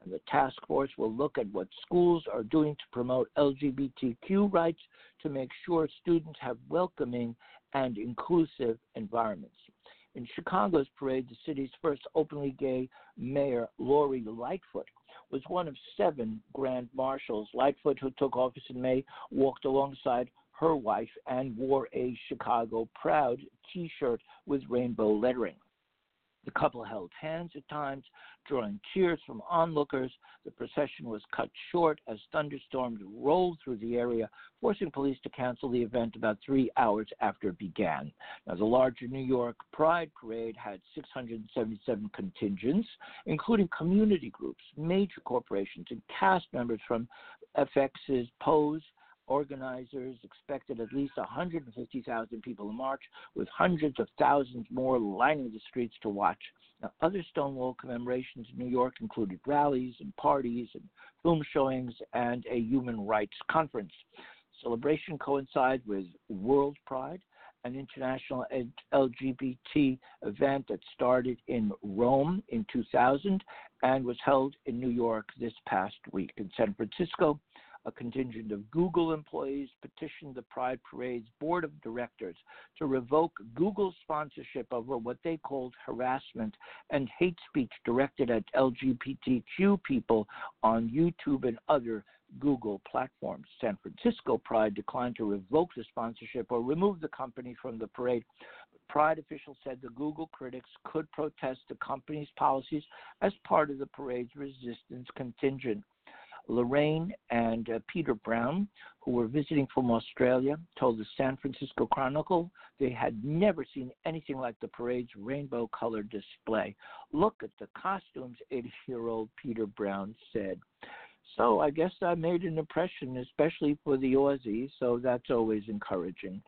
And the task force will look at what schools are doing to promote L G B T Q rights to make sure students have welcoming and inclusive environments. In Chicago's parade, the city's first openly gay mayor, Lori Lightfoot, was one of seven grand marshals. Lightfoot, who took office in May, walked alongside her wife and wore a Chicago Proud T-shirt with rainbow lettering. The couple held hands at times, drawing cheers from onlookers. The procession was cut short as thunderstorms rolled through the area, forcing police to cancel the event about three hours after it began. Now, the larger New York Pride Parade had six hundred seventy-seven contingents, including community groups, major corporations, and cast members from F X's Pose. Organizers expected at least one hundred fifty thousand people in March, with hundreds of thousands more lining the streets to watch. Now, other Stonewall commemorations in New York included rallies and parties and film showings and a human rights conference. Celebration coincides with World Pride, an international L G B T event that started in Rome in two thousand and was held in New York this past week. In San Francisco, a contingent of Google employees petitioned the Pride Parade's board of directors to revoke Google's sponsorship over what they called harassment and hate speech directed at L G B T Q people on YouTube and other Google platforms. San Francisco Pride declined to revoke the sponsorship or remove the company from the parade. Pride officials said the Google critics could protest the company's policies as part of the parade's resistance contingent. Lorraine and uh, Peter Brown, who were visiting from Australia, told the San Francisco Chronicle they had never seen anything like the parade's rainbow-colored display. Look at the costumes, eighty-year-old Peter Brown said. So I guess I made an impression, especially for the Aussies, so that's always encouraging.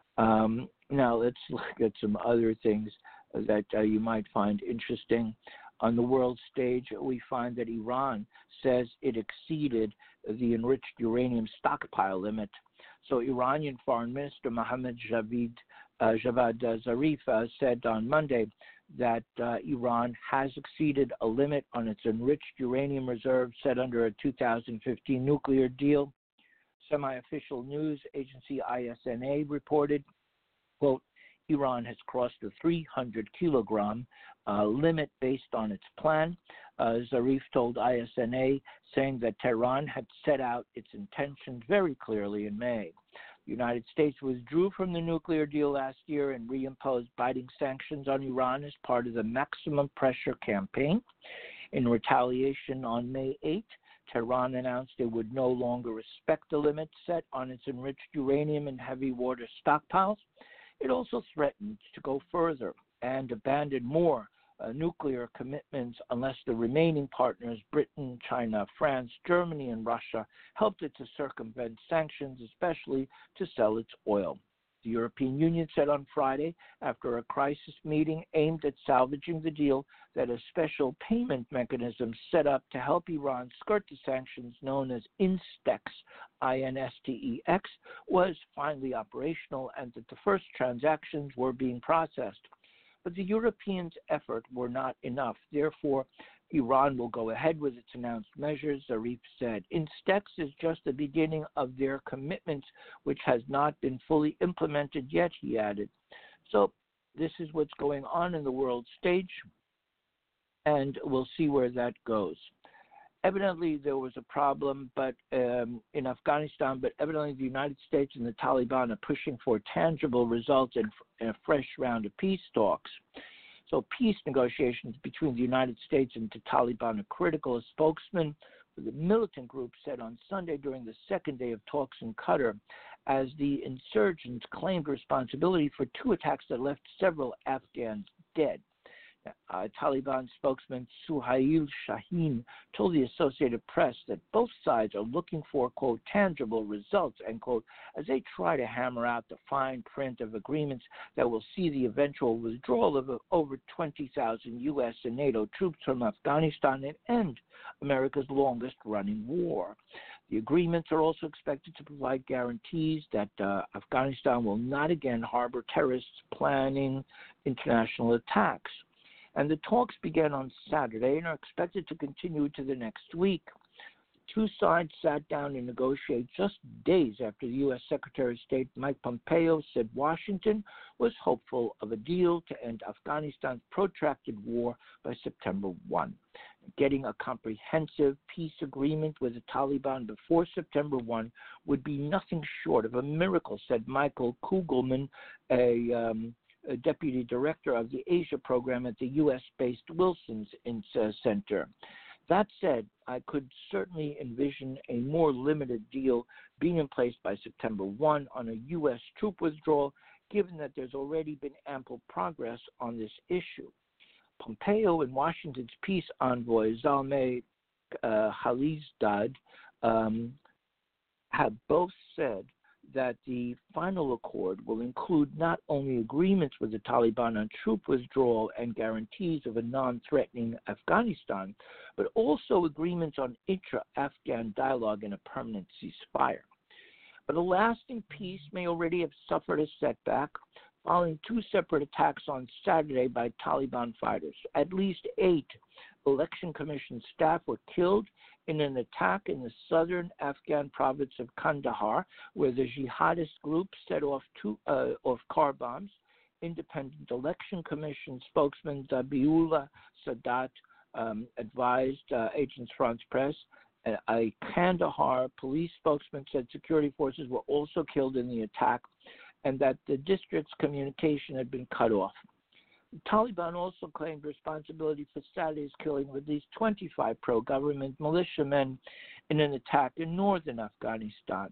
Um, now let's look at some other things that uh, you might find interesting. On the world stage, we find that Iran says it exceeded the enriched uranium stockpile limit. So Iranian Foreign Minister Mohammad Javad, uh, Javad Zarif uh, said on Monday that uh, Iran has exceeded a limit on its enriched uranium reserve set under a two thousand fifteen nuclear deal. Semi-official news agency I S N A reported, quote, Iran has crossed the three hundred kilogram uh, limit based on its plan. Uh, Zarif told I S N A, saying that Tehran had set out its intentions very clearly in May. The United States withdrew from the nuclear deal last year and reimposed binding sanctions on Iran as part of the maximum pressure campaign. In retaliation, on May eighth, Tehran announced it would no longer respect the limit set on its enriched uranium and heavy water stockpiles. It also threatened to go further and abandon more uh, nuclear commitments unless the remaining partners, Britain, China, France, Germany, and Russia, helped it to circumvent sanctions, especially to sell its oil. The European Union said on Friday, after a crisis meeting aimed at salvaging the deal, that a special payment mechanism set up to help Iran skirt the sanctions known as INSTEX, I N S T E X, was finally operational and that the first transactions were being processed. But the Europeans' efforts were not enough. Therefore, Iran will go ahead with its announced measures, Zarif said. INSTEX is just the beginning of their commitments, which has not been fully implemented yet, he added. So this is what's going on in the world stage, and we'll see where that goes. Evidently, there was a problem but um, in Afghanistan, but evidently the United States and the Taliban are pushing for tangible results in, in a fresh round of peace talks. So peace negotiations between the United States and the Taliban are critical. A spokesman for the militant group said on Sunday during the second day of talks in Qatar, as the insurgents claimed responsibility for two attacks that left several Afghans dead. Uh, Taliban spokesman Suhail Shaheen told the Associated Press that both sides are looking for, quote, tangible results, end quote, as they try to hammer out the fine print of agreements that will see the eventual withdrawal of over twenty thousand U S and NATO troops from Afghanistan and end America's longest-running war. The agreements are also expected to provide guarantees that uh, Afghanistan will not again harbor terrorists planning international attacks. And the talks began on Saturday and are expected to continue to the next week. Two sides sat down to negotiate just days after the U S Secretary of State Mike Pompeo said Washington was hopeful of a deal to end Afghanistan's protracted war by September first. Getting a comprehensive peace agreement with the Taliban before September first would be nothing short of a miracle, said Michael Kugelman, a, um, a deputy director of the Asia program at the U S-based Wilson's Center. That said, I could certainly envision a more limited deal being in place by September first on a U S troop withdrawal, given that there's already been ample progress on this issue. Pompeo and Washington's peace envoy, Zalmay uh, Khalilzad, um, have both said that the final accord will include not only agreements with the Taliban on troop withdrawal and guarantees of a non-threatening Afghanistan, but also agreements on intra-Afghan dialogue and a permanent ceasefire. But a lasting peace may already have suffered a setback following two separate attacks on Saturday by Taliban fighters. At least eight Election Commission staff were killed in an attack in the southern Afghan province of Kandahar, where the jihadist group set off two uh, off car bombs. Independent Election Commission spokesman Zabiullah Sadat um, advised uh, Agence France-Presse. Uh, a Kandahar police spokesman said security forces were also killed in the attack and that the district's communication had been cut off. The Taliban also claimed responsibility for Saturday's killing of at least twenty-five pro-government militiamen in an attack in northern Afghanistan.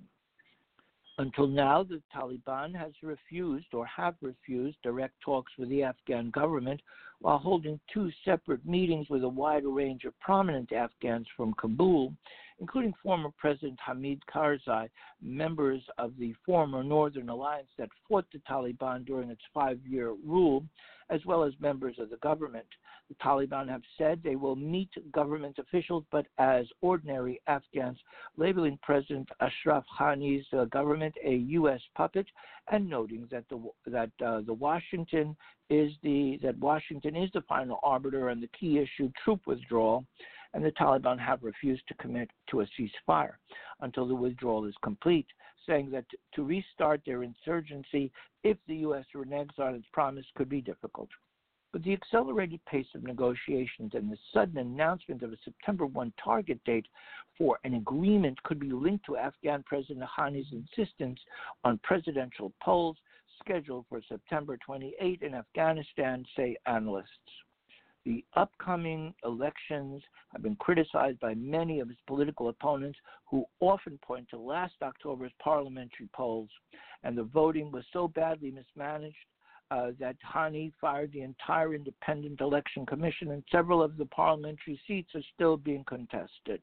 Until now, the Taliban has refused or have refused direct talks with the Afghan government while holding two separate meetings with a wide range of prominent Afghans from Kabul, including former President Hamid Karzai, members of the former Northern Alliance that fought the Taliban during its five-year rule, as well as members of the government. The Taliban have said they will meet government officials, but as ordinary Afghans, labeling President Ashraf Ghani's uh, government a U S puppet, and noting that the that uh, the Washington is the that Washington is the final arbiter on the key issue, troop withdrawal, and the Taliban have refused to commit to a ceasefire until the withdrawal is complete, saying that to restart their insurgency if the U S reneges on its promise could be difficult. But the accelerated pace of negotiations and the sudden announcement of a September first target date for an agreement could be linked to Afghan President Ghani's insistence on presidential polls scheduled for September twenty-eighth in Afghanistan, say analysts. The upcoming elections have been criticized by many of his political opponents, who often point to last October's parliamentary polls, and the voting was so badly mismanaged uh, that Ghani fired the entire Independent Election Commission, and several of the parliamentary seats are still being contested.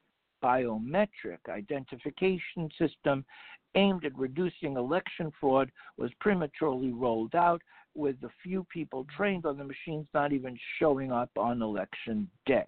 Biometric identification system aimed at reducing election fraud was prematurely rolled out, with the few people trained on the machines not even showing up on election day.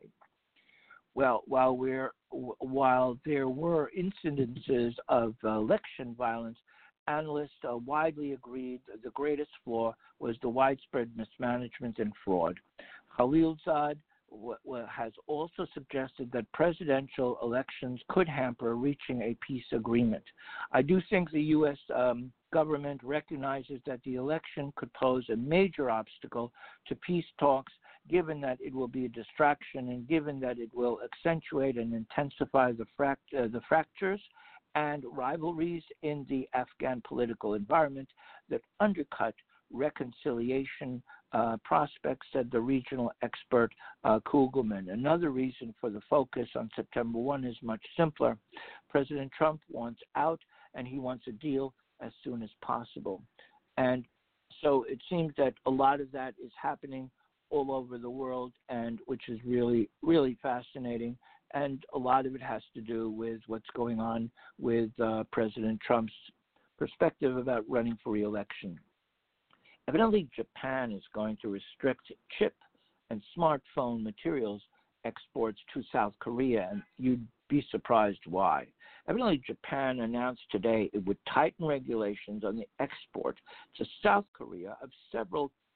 Well, while we're while there were incidences of uh, election violence, analysts uh, widely agreed the greatest flaw was the widespread mismanagement and fraud. Khalilzad w- w- has also suggested that presidential elections could hamper reaching a peace agreement. I do think the U S um, government recognizes that the election could pose a major obstacle to peace talks, given that it will be a distraction and given that it will accentuate and intensify the, fract- uh, the fractures and rivalries in the Afghan political environment that undercut reconciliation uh, prospects, said the regional expert uh, Kugelman. Another reason for the focus on September first is much simpler. President Trump wants out, and he wants a deal as soon as possible. And so it seems that a lot of that is happening all over the world, and which is really, really fascinating. And a lot of it has to do with what's going on with uh, President Trump's perspective about running for re-election. Evidently, Japan is going to restrict chip and smartphone materials exports to South Korea, and you'd be surprised why. Evidently, Japan announced today it would tighten regulations on the export to South Korea of several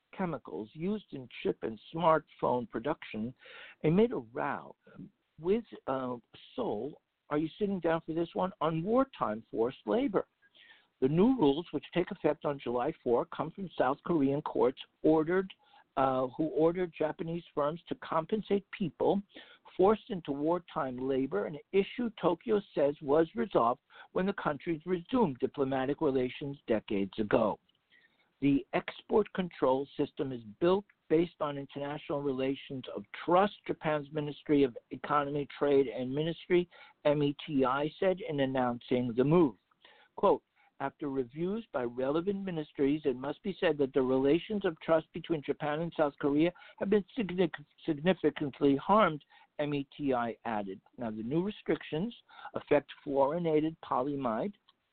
chemicals used in chip and smartphone production, and made a row with uh, Seoul. Are you sitting down for this one? On wartime forced labor. The new rules, which take effect on July fourth, come from South Korean courts ordered uh, who ordered Japanese firms to compensate people forced into wartime labor, an issue Tokyo says was resolved when the countries resumed diplomatic relations decades ago. The export control system is built based on international relations of trust, Japan's Ministry of Economy, Trade, and Ministry, M E T I, said in announcing the move. Quote, after reviews by relevant ministries, it must be said that the relations of trust between Japan and South Korea have been significantly harmed, M E T I added. Now, the new restrictions affect fluorinated polyamide,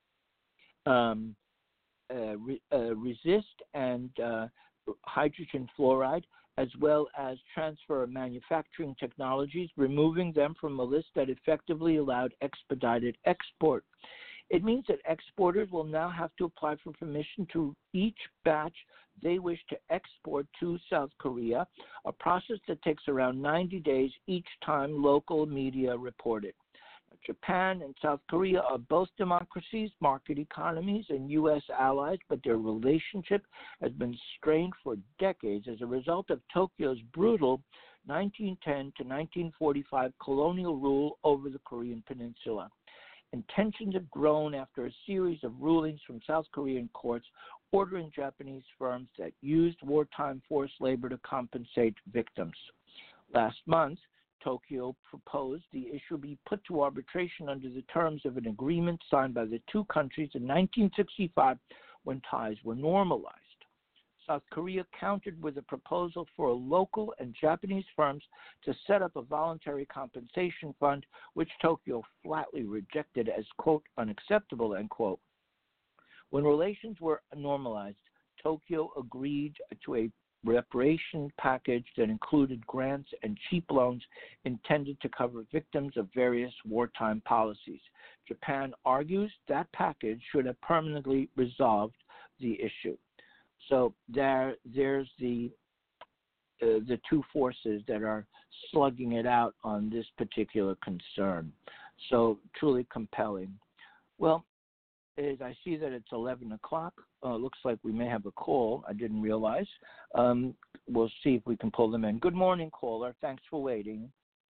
um, uh, re, uh, resist, and uh, hydrogen fluoride, as well as transfer of manufacturing technologies, removing them from a list that effectively allowed expedited export. It means that exporters will now have to apply for permission to each batch they wish to export to South Korea, a process that takes around ninety days each time, local media reported. Japan and South Korea are both democracies, market economies, and U S allies, but their relationship has been strained for decades as a result of Tokyo's brutal nineteen ten to nineteen forty-five colonial rule over the Korean peninsula. And tensions have grown after a series of rulings from South Korean courts ordering Japanese firms that used wartime forced labor to compensate victims. Last month, Tokyo proposed the issue be put to arbitration under the terms of an agreement signed by the two countries in nineteen sixty-five when ties were normalized. South Korea countered with a proposal for local and Japanese firms to set up a voluntary compensation fund, which Tokyo flatly rejected as, quote, unacceptable, end quote. When relations were normalized, Tokyo agreed to a reparation package that included grants and cheap loans intended to cover victims of various wartime policies. Japan argues that package should have permanently resolved the issue. So there, there's the uh, the two forces that are slugging it out on this particular concern. So truly compelling. Well, as I see that it's eleven o'clock. Uh, looks like we may have a call. I didn't realize. Um, we'll see if we can pull them in. Good morning, caller. Thanks for waiting.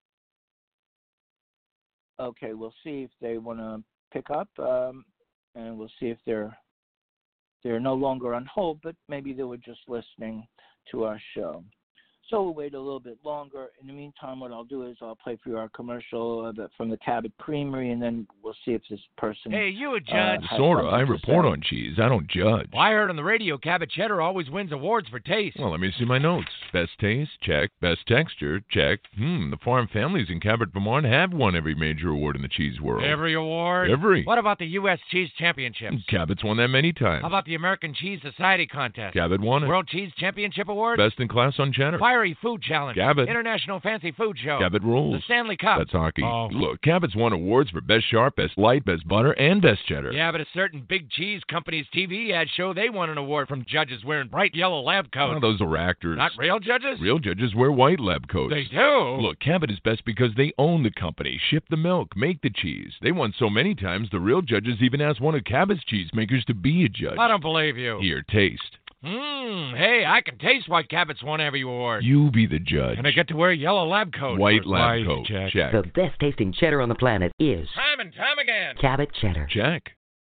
Okay, we'll see if they want to pick up, um, and we'll see if they're they're no longer on hold, but maybe they were just listening to our show. So we'll wait a little bit longer. In the meantime, what I'll do is I'll play for you our commercial uh, from the Cabot Creamery, and then we'll see if this person... Hey, you a judge? Uh, sort of. I report on cheese. I don't judge. Well, I heard on the radio Cabot Cheddar always wins awards for taste. Well, let me see my notes. Best taste? Check. Best texture? Check. Hmm, the farm families in Cabot, Vermont have won every major award in the cheese world. Every award? Every. What about the U S Cheese Championships? Cabot's won that many times. How about the American Cheese Society Contest? Cabot won it. World Cheese Championship Award? Best in class on cheddar. Fiery Food Challenge. Cabot. International Fancy Food Show. Cabot rules. The Stanley Cup. That's hockey. Oh. Look, Cabot's won awards for best sharp, best light, best butter, and best cheddar. Yeah, but a certain big cheese company's T V ad show they won an award from judges wearing bright yellow lab coats. Oh, those are actors. Not real judges? Real judges wear white lab coats. They do? Look, Cabot is best because they own the company, ship the milk, make the cheese. They won so many times, the real judges even asked one of Cabot's cheesemakers to be a judge. I don't believe you. Here, taste. Mmm, hey, I can taste why Cabot's won every award. You be the judge. And I get to wear yellow lab coat. White lab Right, coat. Check. Check. The best tasting cheddar on the planet is Time and time again. Cabot Cheddar. Check.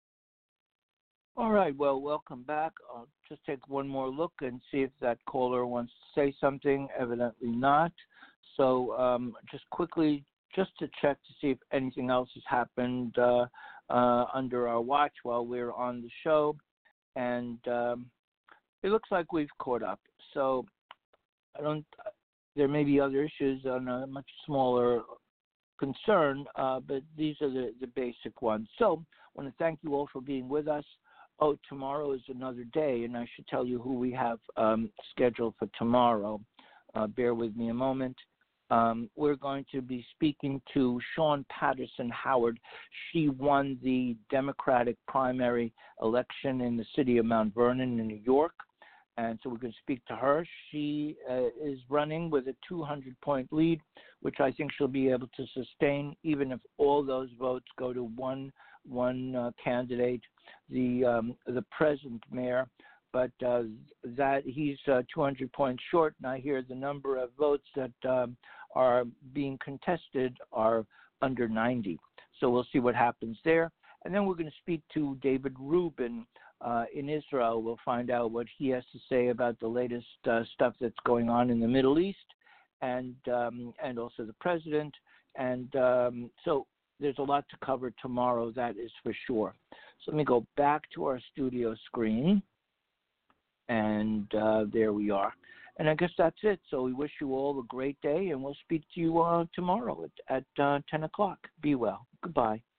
All right, well, welcome back. I'll just take one more look and see if that caller wants to say something. Evidently not. So um, just quickly, just to check to see if anything else has happened uh, uh, under our watch while we're on the show. And um, it looks like we've caught up. So I don't. There may be other issues on a much smaller concern, uh, but these are the, the basic ones. So I want to thank you all for being with us. Oh, tomorrow is another day, and I should tell you who we have um, scheduled for tomorrow. Uh, bear with me a moment. Um, we're going to be speaking to Sean Patterson Howard. She won the Democratic primary election in the city of Mount Vernon in New York. And so we're going to speak to her. She uh, is running with a two hundred point lead, which I think she'll be able to sustain, even if all those votes go to one one uh, candidate, the um, the present mayor. But uh, that he's uh, two hundred points short, and I hear the number of votes that um, are being contested are under ninety. So we'll see what happens there. And then we're going to speak to David Rubin uh, in Israel. We'll find out what he has to say about the latest uh, stuff that's going on in the Middle East, and um, and also the president. And um, so there's a lot to cover tomorrow, that is for sure. So let me go back to our studio screen. And uh, there we are. And I guess that's it. So we wish you all a great day, and we'll speak to you uh, tomorrow at, at uh, ten o'clock. Be well. Goodbye.